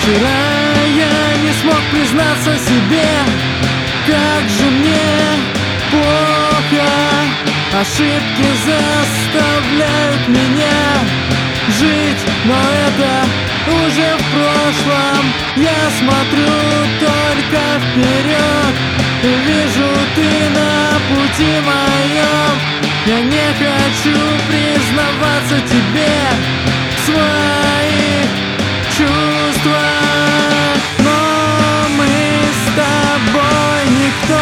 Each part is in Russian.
Вчера я не смог признаться себе, как же мне плохо. Ошибки заставляют меня жить, но это уже в прошлом. Я смотрю только вперед и вижу, ты на пути моем. Я не хочу признаваться тебе в своих чувствах, но мы с тобой никто.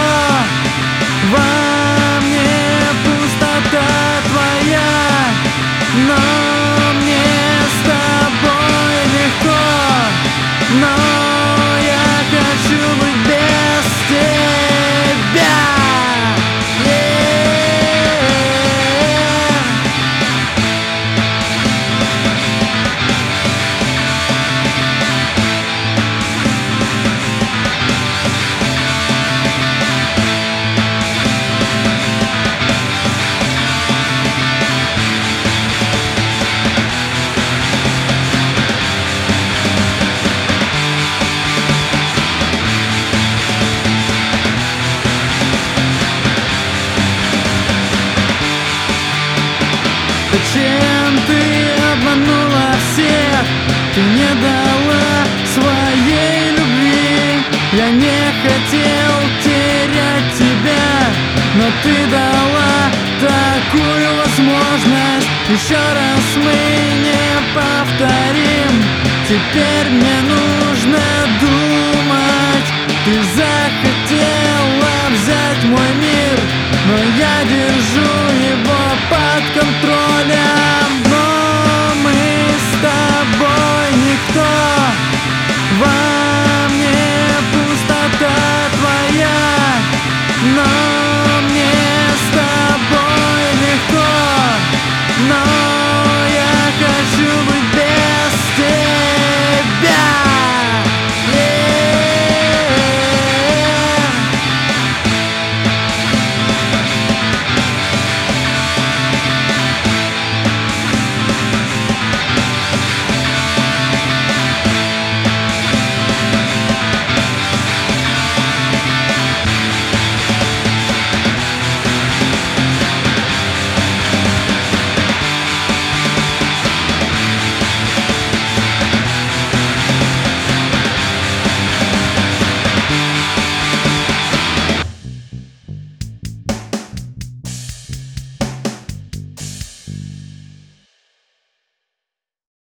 Во мне пустота твоя, но мне с тобой легко. Но я хочу быть без тебя. Зачем ты обманула всех? Ты не дала своей любви. Я не хотел терять тебя, но ты дала такую возможность. Еще раз мы не повторим. Теперь мне нужно думать. Ты захотела взять мой мир, но я держу его под контролем.